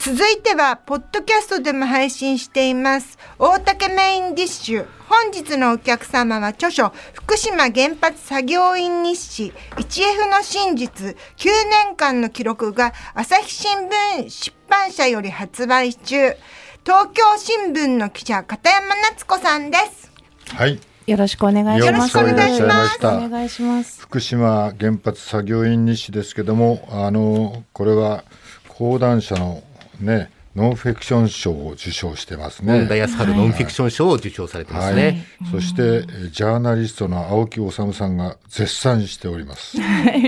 続いてはポッドキャストでも配信しています大竹メインディッシュ。本日のお客様は著書福島原発作業員日誌 1F の真実9年間の記録が朝日新聞出版社より発売中、東京新聞の記者片山夏子さんです。 はい、 よろしくお願いします。 よろしくお願いします。 お願いします。 福島原発作業員日誌ですけども、これは講談社のねノンフィクション賞を受賞してますね。 本田康晴ノンフィクション賞を受賞されてますね。 そしてジャーナリストの青木治さんが絶賛しております。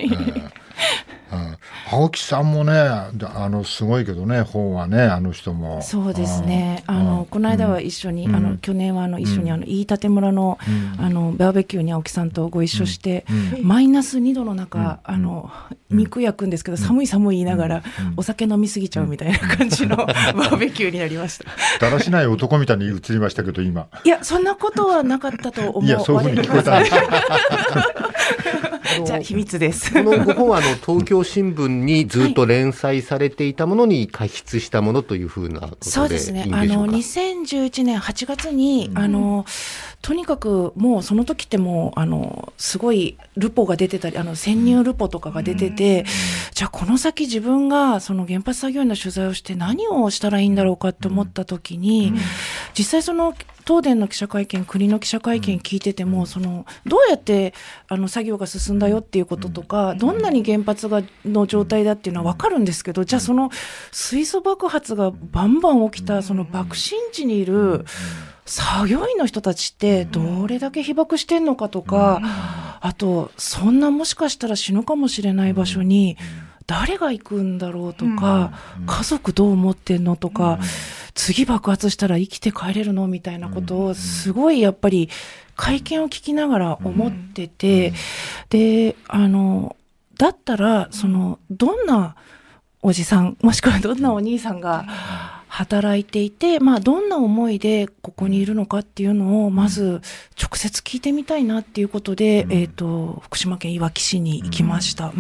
青木さんもねすごいけどね、本はね、あの人もそうですね。この間は一緒に、去年は一緒に飯舘村の、バーベキューに青木さんとご一緒して、マイナス2度の中、肉焼くんですけど、寒い言いながら、お酒飲みすぎちゃうみたいな感じのバーベキューになりました。 だらしない男みたいに映りましたけど今。 いや、そんなことはなかったと思う。 いや、そういうふうに聞こえたんです。 じゃあ秘密です。 このご本は東京新聞にずっと連載されていたものに加筆したものというふうなことでいいんでしょうか。 そうですね。2011年8月に、とにかくもうその時ってもうすごいルポが出てたり潜入ルポとかが出てて、じゃあこの先自分がその原発作業員の取材をして何をしたらいいんだろうかって思った時に、実際その東電の記者会見、国の記者会見聞いてても、どうやって作業が進んだよっていうこととか、どんなに原発の状態だっていうのは分かるんですけど、じゃあその水素爆発がバンバン起きたその爆心地にいる作業員の人たちってどれだけ被爆してんのかとか、あとそんなもしかしたら死ぬかもしれない場所に誰が行くんだろうとか、家族どう思ってんのとか、次爆発したら生きて帰れるのみたいなことをすごいやっぱり会見を聞きながら思ってて、でだったらどんなおじさんもしくはどんなお兄さんが働いていて、どんな思いでここにいるのかっていうのをまず直接聞いてみたいなっていうことで、福島県いわき市に行きました。はい。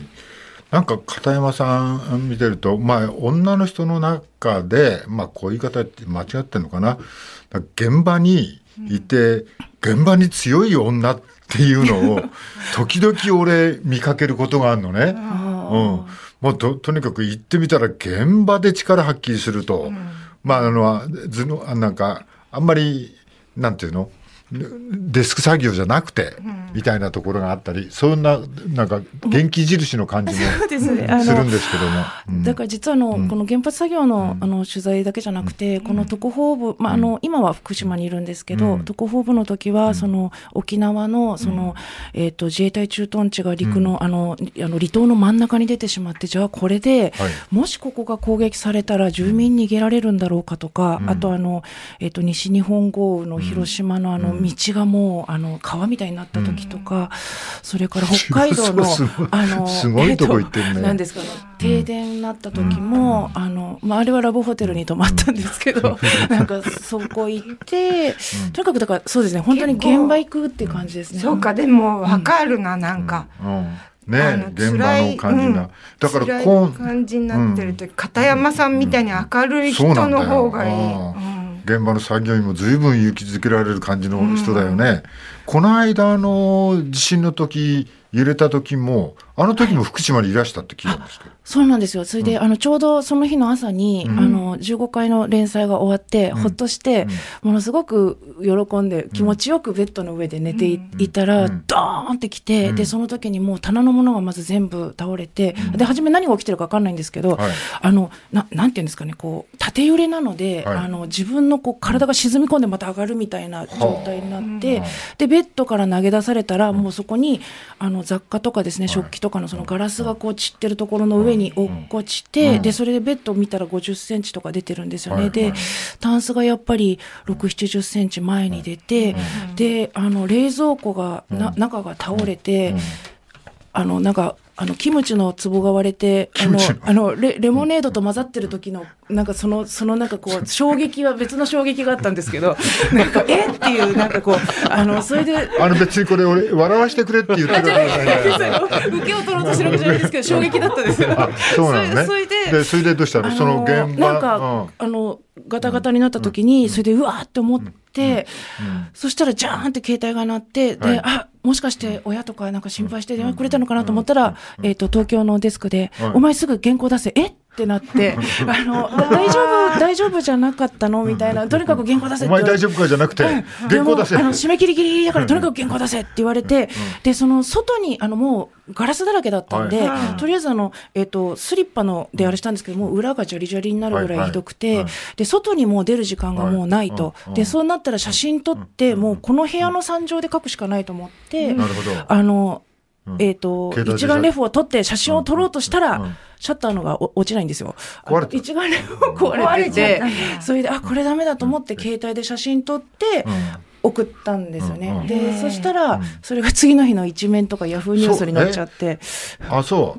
なんか片山さん見てると、女の人の中で、こういう言い方って間違ってるのかな、現場にいて、現場に強い女っていうのを時々俺見かけることがあるのね。もうとにかく行ってみたら現場で力発揮すると、なんかあんまりなんていうの、デスク作業じゃなくて、みたいなところがあったり、そんななんか元気印の感じもするんですけども、 だから実はこの原発作業の取材だけじゃなくて、この特報部、今は福島にいるんですけど、特報部の時は沖縄の自衛隊駐屯地が陸の離島の真ん中に出てしまって、じゃあこれで、もしここが攻撃されたら住民逃げられるんだろうかとか、あと西日本豪雨の広島の道がもう川みたいになった時とか、それから北海道のすごいとこ行ってるね。 なんですかね、停電になった時もあれはラブホテルに泊まったんですけど、なんかそこ行ってとにかくだからそうですね、本当に現場行くっていう感じですね。 そうか、でも分かるな、なんか。 現場の感じが、だから辛い感じになってると、片山さんみたいに明るい人の方がいい。 現場の作業員も随分勇気づけられる感じの人だよね。この間の地震の時、揺れた時もあの時も福島にいらしたって聞いたんですけど。 そうなんですよ。それで、ちょうどその日の朝に、15回の連載が終わって、ほっとして、ものすごく喜んで、気持ちよくベッドの上で寝ていたら、ドーンって来て、で、その時にもう棚のものがまず全部倒れて、で、初め何が起きてるか分かんないんですけど、なんていうんですかね、こう、縦揺れなので、自分のこう体が沈み込んでまた上がるみたいな状態になって、で、ベッドから投げ出されたら、もうそこに、雑貨とかですね、食器とかのそのガラスがこう散ってるところの上に落っこちて、でそれでベッドを見たら50センチとか出てるんですよね。でタンスがやっぱり6、70センチ前に出て、で冷蔵庫が中が倒れて、なんかキムチの壺が割れて、レモネードと混ざってる時の、なんかそのなんかこう、衝撃は別の衝撃があったんですけど、なんか、っていう、なんかこう、それで。 別にこれ俺、笑わしてくれって言ってるわけじゃない。 受けを取ろうとしてるわけじゃないですけど、衝撃だったんですよ。 そうなのね。それでどうしたの？その現場。 なんか、ガタガタになった時に、それでうわーって思って、そしたらジャーンって携帯が鳴って、で、もしかして親とかなんか心配して電話くれたのかなと思ったら、東京のデスクで、お前すぐ原稿出せ、ってなって、大丈夫じゃなかったのみたいな、とにかく原稿出せって。 お前大丈夫かじゃなくて、原稿出せ。 締め切りギリギリだからとにかく原稿出せって言われて、で、その外に、もうガラスだらけだったんで、とりあえずスリッパであれしたんですけど、もう裏がジャリジャリになるぐらいひどくて、で、外にもう出る時間がもうないと。で、そうなったら写真撮って、もうこの部屋の惨状で書くしかないと思って、一眼レフを撮って写真を撮ろうとしたら、シャッターのが落ちないんですよ。一眼レフ壊れてて、それで、これダメだと思って携帯で写真撮って、送ったんですよね。で、そしたら、それが次の日の一面とかヤフーニュースになっちゃって。そう。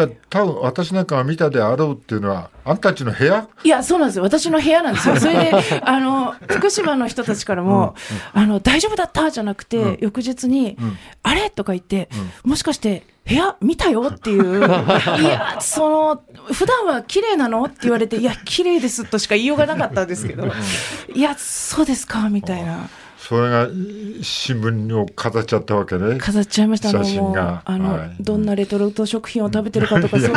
多分私なんかが見たであろうっていうのは、あんたたちの部屋？ いや、そうなんですよ。私の部屋なんですよ。それで、福島の人たちからも、大丈夫だったじゃなくて、翌日に、あれとか言って、もしかして、部屋見たよっていう、いや、普段は綺麗なのって言われて、いや、綺麗ですとしか言いようがなかったんですけど、いや、そうですかみたいな。 それが新聞を飾っちゃったわけね。 飾っちゃいました。 写真がどんなレトルト食品を食べてるかとか、そういう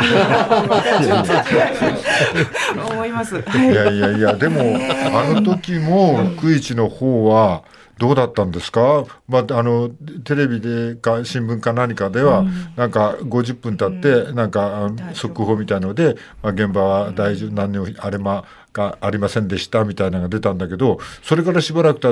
の思います。 いや、でも、あの時も、福一の方は、どうだったんですか？テレビでか新聞か何かでは、なんか50分経って、なんか速報みたいので、現場は大丈夫、何の荒れ間がありませんでしたみたいなのが出たんだけど、それからしばらく経って、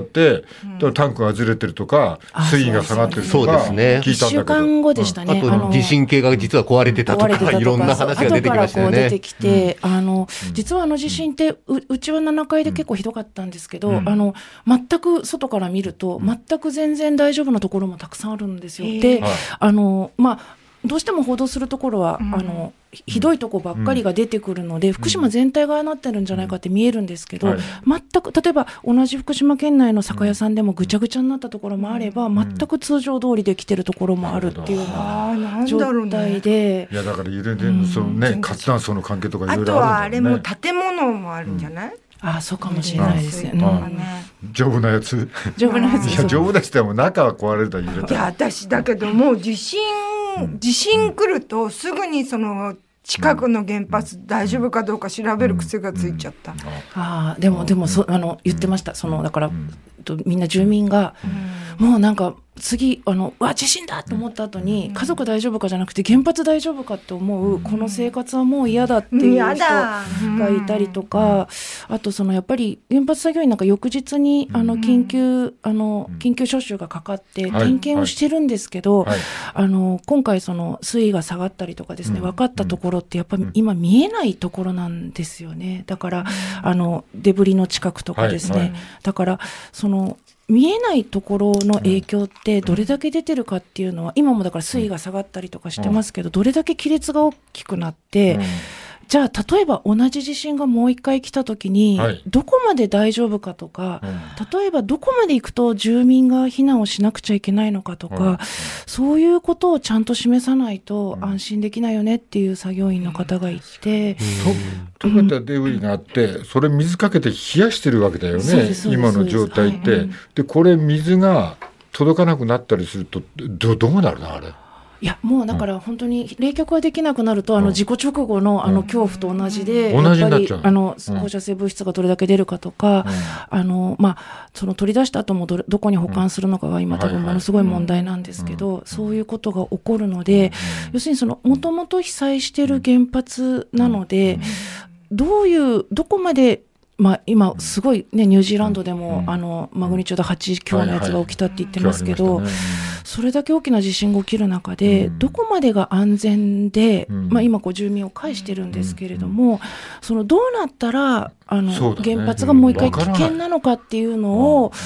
タンクがずれてるとか、水位が下がってるとか、聞いたんだけど。 1週間後でしたね。 あと地震計が実は壊れてたとか、いろんな話が出てきましたよね。後から出てきて、実は地震って、うちは7階で結構ひどかったんですけど、全く外から見ると、全く全然大丈夫なところもたくさんあるんですよ。で、どうしても報道するところは、ひどいとこばっかりが出てくるので、福島全体がなってるんじゃないかって見えるんですけど、全く、例えば同じ福島県内の酒屋さんでもぐちゃぐちゃになったところもあれば、全く通常通りできてるところもあるっていうような状態で。 いや、だから揺れてる、活断層の関係とかいろいろあるんだよね。 あとはあれも建物もあるんじゃない？ そうかもしれないですね。 丈夫なやつ。 丈夫なやつ。 いや、丈夫なやつでも中は壊れると揺れた。 いや、私だけどもう地震来るとすぐに近くの原発大丈夫かどうか調べる癖がついちゃった。 でも言ってました。だからみんな住民が、もうなんか次地震だと思った後に、家族大丈夫かじゃなくて原発大丈夫かって思う、この生活はもう嫌だっていう人がいたりとか、あとやっぱり原発作業員なんか翌日に緊急招集がかかって点検をしてるんですけど、今回水位が下がったりとかですね、分かったところってやっぱり今見えないところなんですよね。だからデブリの近くとかですね、だから見えないところの影響ってどれだけ出てるかっていうのは、今もだから水位が下がったりとかしてますけど、どれだけ亀裂が大きくなって、じゃあ例えば同じ地震がもう一回来た時に、どこまで大丈夫かとか、例えばどこまで行くと住民が避難をしなくちゃいけないのかとか、そういうことをちゃんと示さないと安心できないよねっていう作業員の方がいて、 溶けたデブリがあって、それ水かけて冷やしてるわけだよね、今の状態って。で、これ水が届かなくなったりするとどうなるのあれ。 いや、もうだから本当に冷却ができなくなると、事故直後の恐怖と同じで、やっぱり放射性物質がどれだけ出るかとか、取り出した後もどこに保管するのかが今多分ものすごい問題なんですけど、そういうことが起こるので、要するにもともと被災してる原発なので、どこまで今すごいね、ニュージーランドでもマグニチュード8強のやつが起きたって言ってますけど、それだけ大きな地震が起きる中で、どこまでが安全で、今住民を介してるんですけれども、どうなったら原発がもう一回危険なのかっていうのを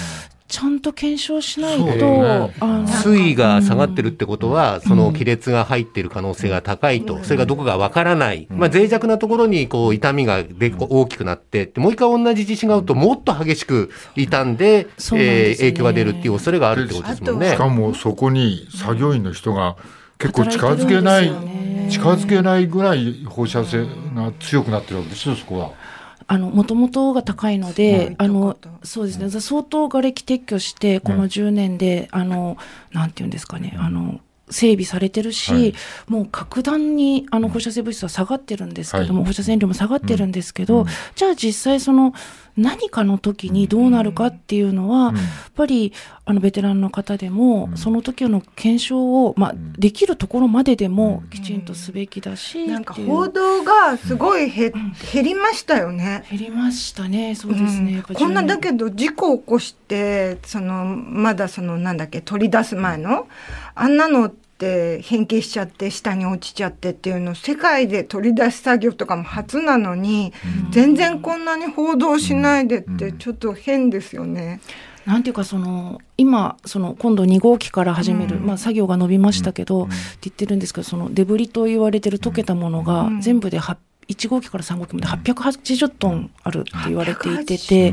ちゃんと検証しないそうと、 ね水位が下がってるってことは、その亀裂が入ってる可能性が高いと、それがどこかわからない、脆弱なところにこう痛みが大きくなって、もう一回同じ地震があるともっと激しく傷んで、 そうなんですね影響が出るっていう恐れがあるってことですもんね。 しかもそこに作業員の人が結構近づけない、近づけないぐらい放射線が強くなってるわけですよ、そこは。 もともとが高いので、そうですね、相当瓦礫撤去して、この10年で、なんていうんですかね、整備されてるし、もう格段に放射性物質は下がってるんですけども、放射線量も下がってるんですけど、じゃあ実際その何かの時にどうなるかっていうのは、やっぱりベテランの方でも、その時の検証を、できるところまででもきちんとすべきだし、 なんか報道がすごい減りましたよね。 減りましたね。そうですね。やっぱこんなだけど事故を起こしてまだなんだっけ取り出す前のあんなのって変形しちゃって下に落ちちゃってっていうの世界で取り出し作業とかも初なのに、全然こんなに報道しないでってちょっと変ですよね。 なんていうか今今度2号機から始める、作業が伸びましたけど、って言ってるんですけど、デブリと言われてる溶けたものが全部で1号機から3号機まで880トンあるって言われていて、で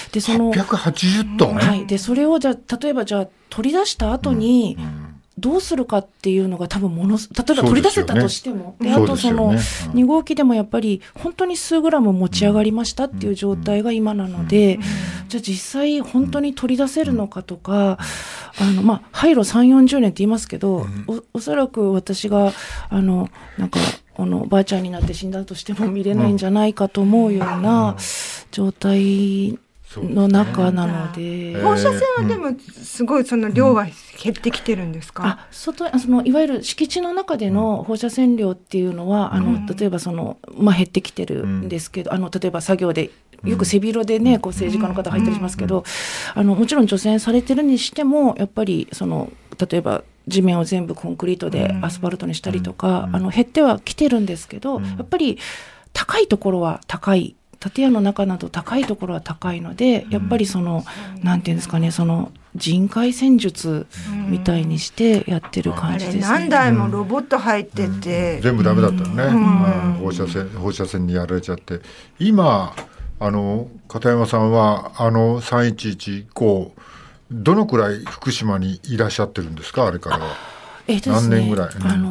880トン、 はい、でそれを例えば取り出した後にどうするかっていうのが多分例えば取り出せたとしても、であと2号機でもやっぱり本当に数グラム持ち上がりましたっていう状態が今なので、じゃあ実際本当に取り出せるのかとか、廃炉3、40年って言いますけど、おそらく私がなんかばあちゃんになって死んだとしても見れないんじゃないかと思うような状態の中なので、 放射線はでもすごい量は減ってきてるんですか？ いわゆる敷地の中での放射線量っていうのは例えば減ってきてるんですけど、例えば作業でよく背広でね、政治家の方入ったりしますけど、もちろん除染されてるにしてもやっぱり例えば地面を全部コンクリートでアスファルトにしたりとか、減ってはきてるんですけど、やっぱり高いところは高い、建屋の中など高いところは高いので、やっぱりなんていうんですかね、人海戦術みたいにしてやってる感じですね。 何台もロボット入ってて、 全部ダメだったよね、放射線にやられちゃって。今片山さんは311以降どのくらい福島にいらっしゃってるんですか？あれからは何年ぐらい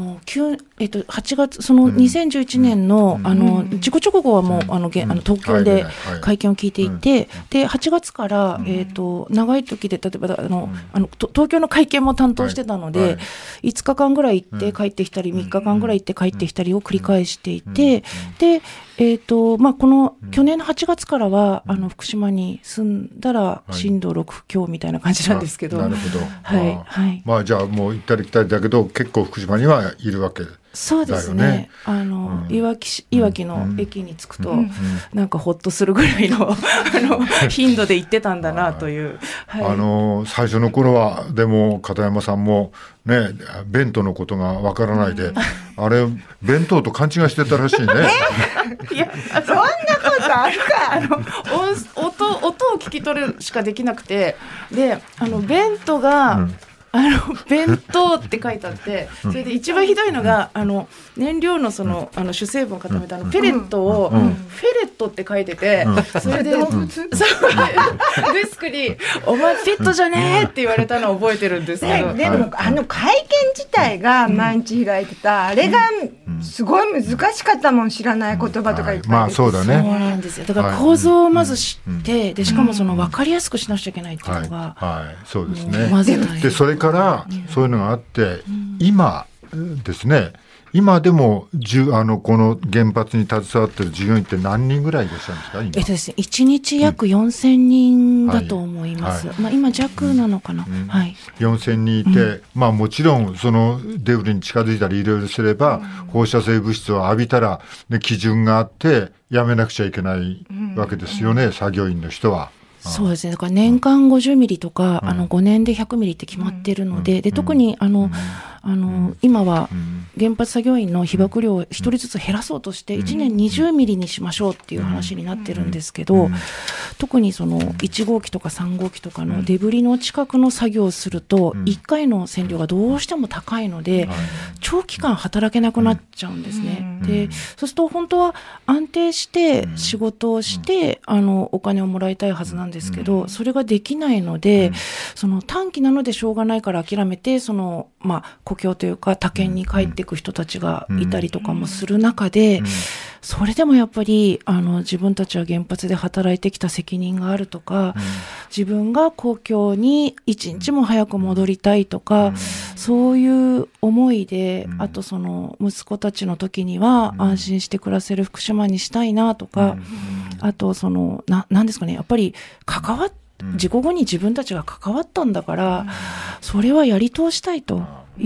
？8月、2011年の、事故直後はもう、東京で会見を聞いていて、で、8月から、長い時で、例えば、東京の会見も担当してたので、5日間ぐらい行って帰ってきたり、3日間ぐらい行って帰ってきたりを繰り返していて、で、この去年の8月からは、福島に住んだら震度6強みたいな感じなんですけど。 なるほど。 はい。 じゃあもう行ったり来たりだけど、結構福島にはいるわけだよね。 そうですね。いわきの駅に着くと、なんかほっとするぐらいの頻度で行ってたんだなという。 最初の頃はでも片山さんもね、弁当のことがわからないで、あれ弁当と勘違いしてたらしいね。 いや、そんなことあるか？ 音を聞き取るしかできなくて、で弁当が、弁当って書いてあって、それで一番ひどいのが燃料の主成分を固めたペレットをフェレットって書いてて、それでデスクにお前フィットじゃねえって言われたのを覚えてるんですけど、 でも会見自体が毎日開いてた、あれがすごい難しかったもん、知らない言葉とかいっぱい。 そうだね。 そうなんですよ。だから構造をまず知って、でしかも分かりやすくしなくちゃいけないっていうのが、 そうですね。 まず大変でそれからそういうのがあって、今ですね、今でもこの原発に携わっている従業員って何人ぐらいいらっしゃるんですか？今ですね、1日約4000人だと思います。今弱なのかな。 4000人いて、もちろんデブリに近づいたりいろいろすれば、放射性物質を浴びたら、基準があってやめなくちゃいけないわけですよね、作業員の人は。 そうですね。だから年間50ミリとか、5年で100ミリって決まってるので、で特に今は原発作業員の被曝量を1人ずつ減らそうとして1年20ミリにしましょうっていう話になってるんですけど、 特にその1号機とか3号機とかのデブリの近くの作業をすると、1回の線量がどうしても高いので、長期間働けなくなっちゃうんですね。で、そうすると本当は安定して仕事をして、お金をもらいたいはずなんですけど、それができないので、その短期なのでしょうがないから諦めて、その、故郷というか他県に帰っていく人たちがいたりとかもする中で、それでもやっぱり自分たちは原発で働いてきた責任があるとか、自分が故郷に一日も早く戻りたいとか、そういう思いで、あとその息子たちの時には安心して暮らせる福島にしたいなとか、あとそのなんですかね、やっぱり事故後に自分たちが関わったんだから、それはやり通したいという、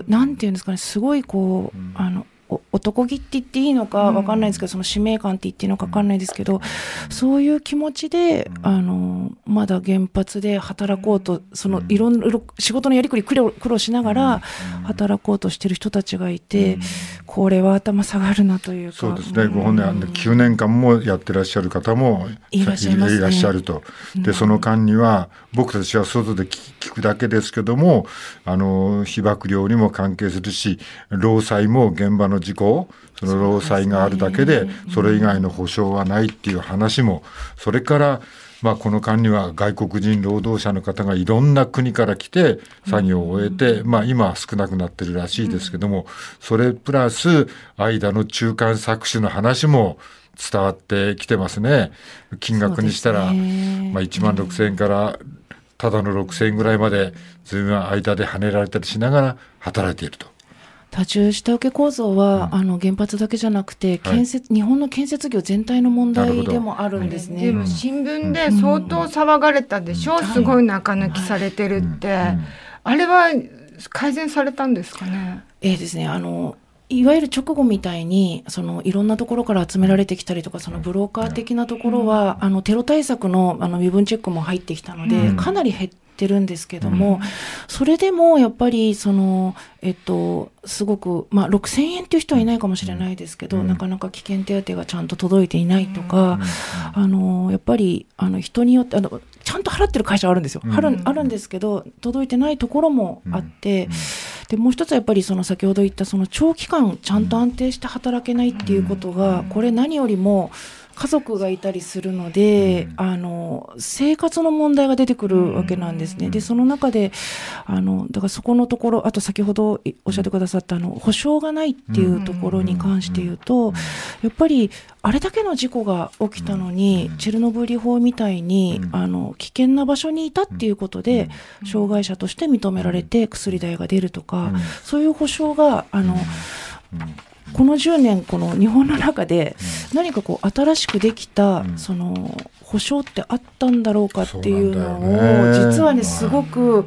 なんていうんですかね、すごいこう男気って言っていいのか分かんないですけど、その使命感って言っていいのか分かんないですけど、そういう気持ちでまだ原発で働こうと、そのいろんな仕事のやりくり苦労しながら働こうとしてる人たちがいて、これは頭下がるなというか。 そうですね、ご本人9年間もやってらっしゃる方もいらっしゃると。でその間には僕たちは外で聞くだけですけども、被爆量にも関係するし、労災も現場の事故、その労災があるだけでそれ以外の保障はないっていう話も、それからこの間には外国人労働者の方がいろんな国から来て作業を終えて、今は少なくなってるらしいですけども、それプラス間の中間搾取の話も伝わってきてますね。金額にしたら、1万6,000円からただの6,000円ぐらいまでずいぶん間で跳ねられたりしながら働いていると。 多重下請け構造は、原発だけじゃなくて日本の建設業全体の問題でもあるんですね。 でも新聞で相当騒がれたでしょ、すごい中抜きされてるって、あれは改善されたんですかね。 ですね、いわゆる直後みたいにいろんなところから集められてきたりとか、そのブローカー的なところは、テロ対策の身分チェックも入ってきたので、かなり減ってるんですけども、それでもやっぱりすごく、6,000円っていう人はいないかもしれないですけど、なかなか危険手当がちゃんと届いていないとか、やっぱり人によってちゃんと払ってる会社はあるんですよ、あるんですけど届いてないところもあって、でもう一つはやっぱり先ほど言った長期間ちゃんと安定して働けないっていうことが、これ何よりも家族がいたりするので、生活の問題が出てくるわけなんですね。でその中でだからそこのところ、あと先ほどおっしゃってくださった保証がないっていうところに関して言うと、やっぱりあれだけの事故が起きたのに、チェルノブイリ法みたいに危険な場所にいたっていうことで障害者として認められて薬代が出るとか、そういう保証がこの10年この日本の中で何か新しくできた保障ってあったんだろうかっていうのを、実はねすごくもう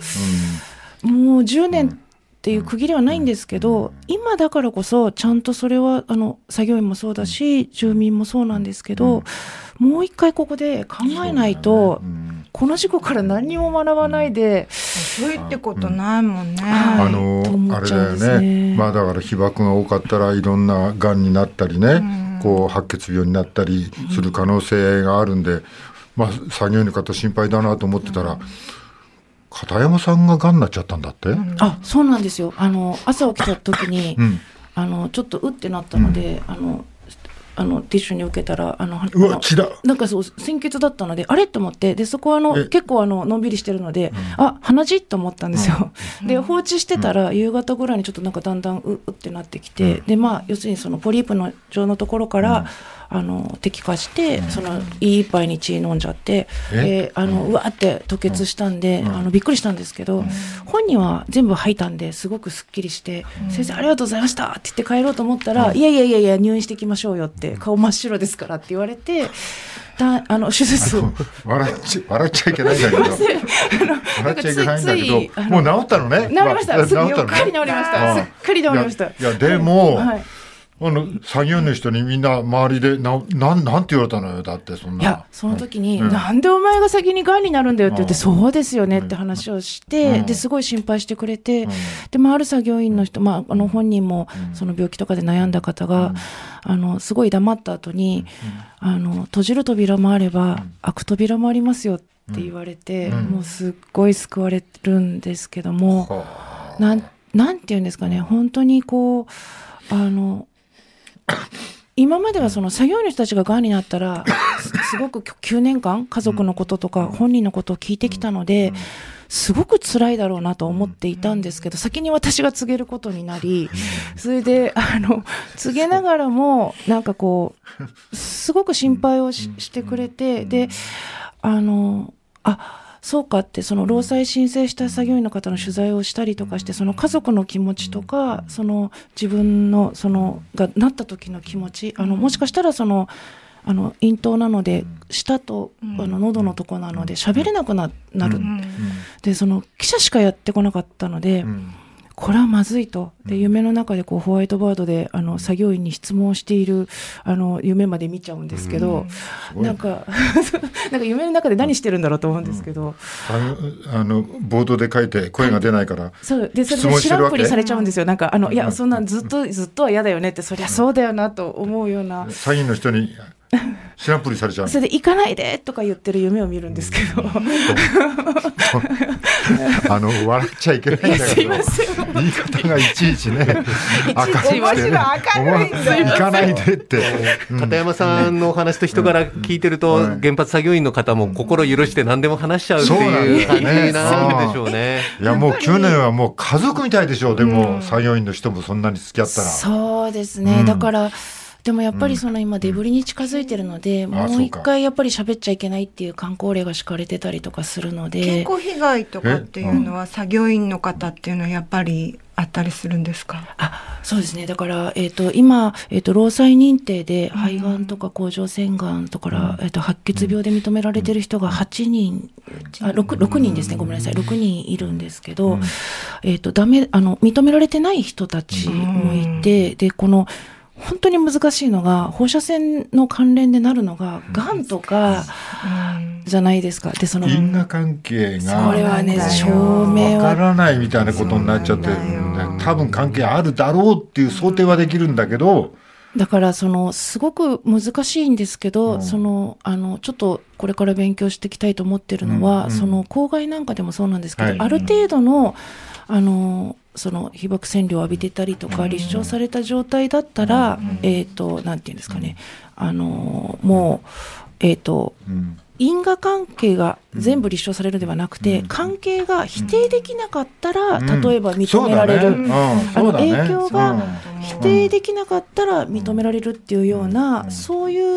10年っていう区切りはないんですけど、今だからこそちゃんとそれは作業員もそうだし住民もそうなんですけど、もう一回ここで考えないと、この事故から何も学ばないでそういってことないもんね。 あれだよね、だから被爆が多かったらいろんながんになったりね、白血病になったりする可能性があるんで、作業員の方心配だなと思ってたら、片山さんががんになっちゃったんだって。 そうなんですよ。朝起きた時に、ちょっとうってなったので、ティッシュに受けたら血だ、 なんか鮮血だったので、あれと思って、でそこは結構のんびりしてるので、鼻血と思ったんですよ。で放置してたら夕方ぐらいにちょっとなんかだんだんうってなってきて、で要するにポリープの状のところから、摘化して、いい一杯に血飲んじゃって、うわって吐血したんで、びっくりしたんですけど、本人は全部吐いたんですごくすっきりして、先生ありがとうございましたって言って帰ろうと思ったら、いや入院していきましょうよって、顔真っ白ですからって言われて、手術笑っちゃいけないんだけど笑っちゃいけないんだけど、もう治ったのね。 治りました。すっかり治りました。すっかり治りました。 でも、 作業員の人にみんな周りでなんて言われたのよ、だってそんな。 いや、その時に、なんでお前が先にがんになるんだよって言って、そうですよねって話をして、ですごい心配してくれて、で、ある作業員の人、本人もその病気とかで悩んだ方が、すごい黙った後に、閉じる扉もあれば、開く扉もありますよって言われて、もうすっごい救われるんですけども、なんて言うんですかね、本当に今まではその作業員の人たちががんになったらすごく9年間家族のこととか本人のことを聞いてきたので、すごく辛いだろうなと思っていたんですけど、先に私が告げることになり、それで告げながらもなんかすごく心配をしてくれて、でそうかって、その労災申請した作業員の方の取材をしたりとかして、その家族の気持ちとか、その自分のがなった時の気持ち、もしかしたら咽頭なので舌と喉のとこなので喋れなくなる、でその記者しかやってこなかったので、これはまずいと。で、夢の中でホワイトボードで作業員に質問をしている夢まで見ちゃうんですけど、なんか夢の中で何してるんだろうと思うんですけど、 ボードで書いて声が出ないから、 そうで、それで知らんぷりされちゃうんですよ。なんかいや、そんなんずっとは嫌だよねって、そりゃそうだよなと思うような、 詐欺の人に知らんぷりされちゃう。 それで行かないでとか言ってる夢を見るんですけど、 笑っちゃいけないんだけど、言い方がいちいちね、 明るいんだよ。 行かないでって。 片山さんのお話と人から聞いてると、原発作業員の方も心許して何でも話しちゃうっていう感じになるんでしょうね。 いや、もう9年はもう家族みたいでしょう。でも作業員の人もそんなに付き合ったら。 そうですね。だからでもやっぱり今デブリに近づいてるので、もう一回やっぱり喋っちゃいけないっていう勧告令が敷かれてたりとかするので。 健康被害とかっていうのは作業員の方っていうのはやっぱりあったりするんですか？ そうですね。だから、今、労災認定で肺がんとか甲状腺がんとか、白血病で認められてる人が6人ですね。ごめんなさい。6人いるんですけど、認められてない人たちもいて、で、本当に難しいのが、放射線の関連でなるのが、がんとかじゃないですか。で、 因果関係が、 それはね、証明はわからないみたいなことになっちゃってるんで、多分関係あるだろうっていう想定はできるんだけど、 だからすごく難しいんですけど、ちょっとこれから勉強していきたいと思ってるのは、公害なんかでもそうなんですけど、ある程度の被爆線量を浴びてたりとか、立証された状態だったら、なんていうんですかね、もう、因果関係が全部立証されるではなくて、関係が否定できなかったら、例えば認められる、影響が否定できなかったら認められるっていうような、そういう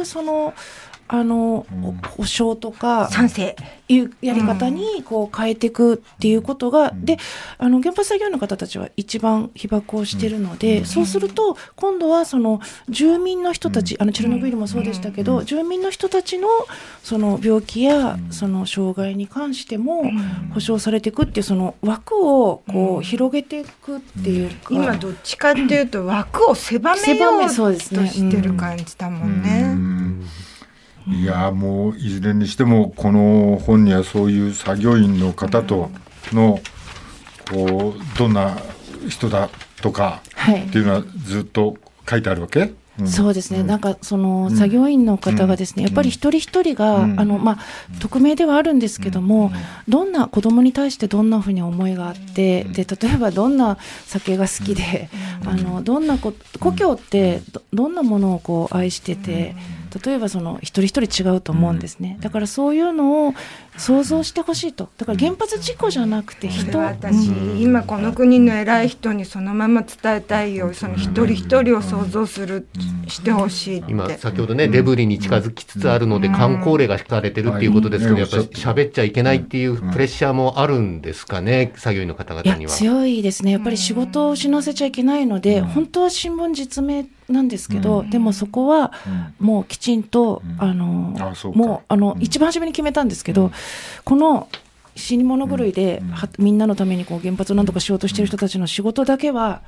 保証とか賛成いうやり方に変えていくっていうことが、で原発作業員の方たちは一番被爆をしているので、そうすると今度は住民の人たち、チェルノブイリもそうでしたけど、住民の人たちの病気や障害に関しても保障されていくっていう枠を広げていくっていうか、 今どっちかっていうと枠を狭めようとしてる感じだもんね。 いや、もういずれにしてもこの本にはそういう作業員の方とのどんな人だとかっていうのはずっと書いてあるわけ？ そうですね。なんか作業員の方がですね、やっぱり一人一人が匿名ではあるんですけども、どんな子供に対してどんなふうに思いがあって、で例えばどんな酒が好きで、どんな故郷ってどんなものを愛してて、例えば一人一人違うと思うんですね。だからそういうのを想像してほしいと。だから原発事故じゃなくて人、 私、今この国の偉い人にそのまま伝えたいよ。一人一人を想像してほしいって。 今先ほどね、デブリに近づきつつあるので勧告令が敷かれてるっていうことですけど、やっぱり喋っちゃいけないっていうプレッシャーもあるんですかね、作業員の方々には。 強いですね。やっぱり仕事を失わせちゃいけないので、本当は新聞実名なんですけど、でもそこはもうきちんと、もう一番初めに決めたんですけど、この死に物狂いで、みんなのために原発を何とかしようとしている人たちの仕事だけは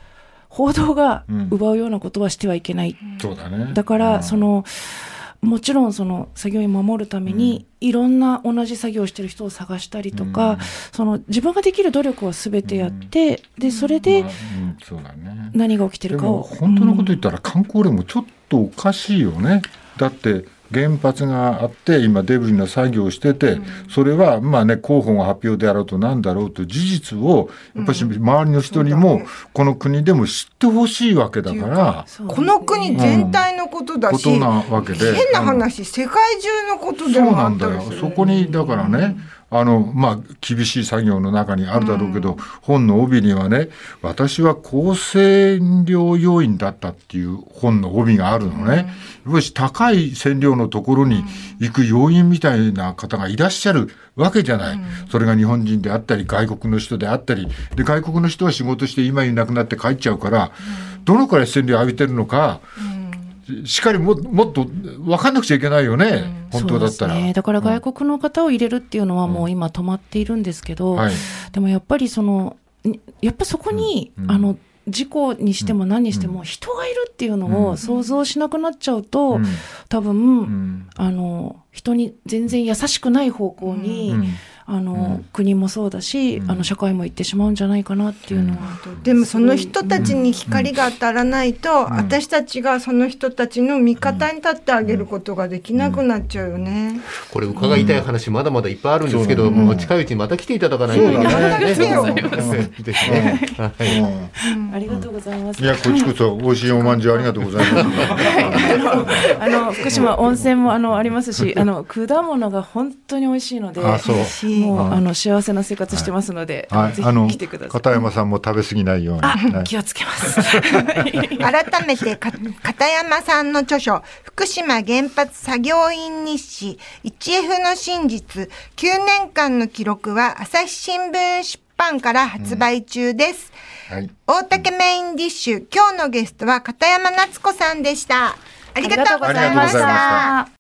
報道が奪うようなことはしてはいけない。 そうだね。 だからもちろんその作業員を守るために、いろんな同じ作業をしている人を探したりとか、自分ができる努力は全てやって、でそれでそうだね。 何が起きてるかを。 本当のこと言ったら観光連もちょっとおかしいよね。だって原発があって今デブリの作業をしてて、それはまあね広報が発表であろうとなんだろうと事実をやっぱり周りの人にもこの国でも知ってほしいわけだから、 この国全体のことだし、 ことなわけで、 変な話、世界中のことでもあったりする。 そこにだからね、まあ、厳しい作業の中にあるだろうけど、本の帯にはね、私は高線量要員だったっていう本の帯があるのね。やっぱり高い線量のところに行く要員みたいな方がいらっしゃるわけじゃない。それが日本人であったり、外国の人であったり、で、外国の人は仕事して今いなくなって帰っちゃうから、どのくらい線量浴びてるのか、しっかりもっと分かんなくちゃいけないよね、本当だったら。 そうですね。だから外国の方を入れるっていうのはもう今止まっているんですけど、でもやっぱりやっぱそこに、事故にしても何にしても人がいるっていうのを想像しなくなっちゃうと、多分、人に全然優しくない方向に、国もそうだし、社会も行ってしまうんじゃないかなっていうのは。 でもその人たちに光が当たらないと、私たちがその人たちの味方に立ってあげることができなくなっちゃうよね。 これ伺いたい話まだまだいっぱいあるんですけど、もう近いうちにまた来ていただかないといけないですね。 ありがとうございます。 いや、こっちこそ美味しいおまんじゅうありがとうございます。 福島温泉もありますし、果物が本当に美味しいので、もう幸せな生活してますので、ぜひ来てください。 片山さんも食べ過ぎないように。 気をつけます。 改めて片山さんの著書、福島原発作業員日誌 1F の真実9年間の記録は朝日新聞出版から発売中です。大竹メインディッシュ、今日のゲストは片山夏子さんでした。ありがとうございました。